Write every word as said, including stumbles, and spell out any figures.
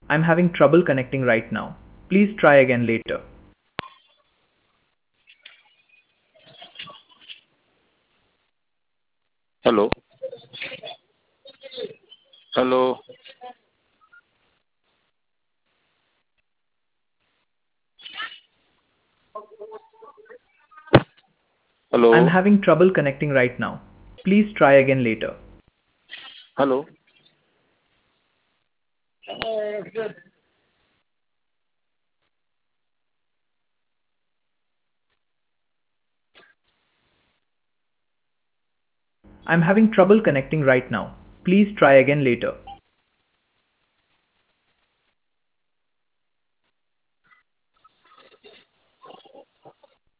I'm having trouble connecting right now. Please try again later. Hello. Hello. I'm Hello. having trouble connecting right now. Please try again later. Hello. I'm having trouble connecting right now. Please try again later.